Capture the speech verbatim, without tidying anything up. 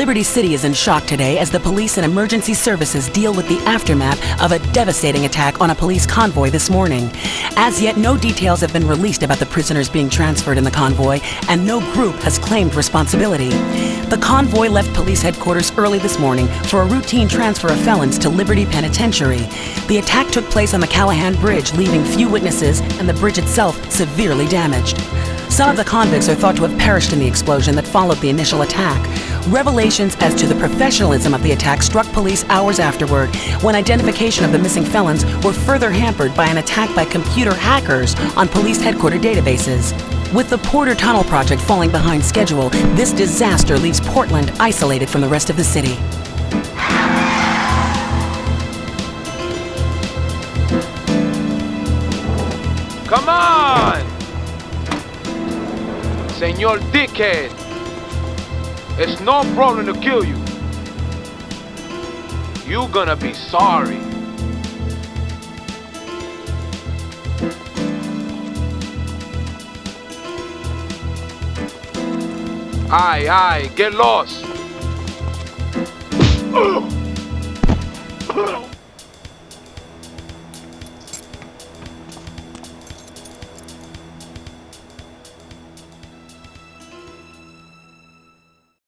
Liberty City is in shock today as the police and emergency services deal with the aftermath of a devastating attack on a police convoy this morning. As yet, no details have been released about the prisoners being transferred in the convoy, and no group has claimed responsibility. The convoy left police headquarters early this morning for a routine transfer of felons to Liberty Penitentiary. The attack took place on the Callahan Bridge, leaving few witnesses and the bridge itself severely damaged. Some of the convicts are thought to have perished in the explosion that followed the initial attack. Revelations as to the professionalism of the attack struck police hours afterward, when identification of the missing felons were further hampered by an attack by computer hackers on police headquarters databases. With the Porter Tunnel project falling behind schedule, this disaster leaves Portland isolated from the rest of the city. Come on! Senor Dickhead! It's no problem to kill you. You gonna be sorry. Aye, aye, get lost.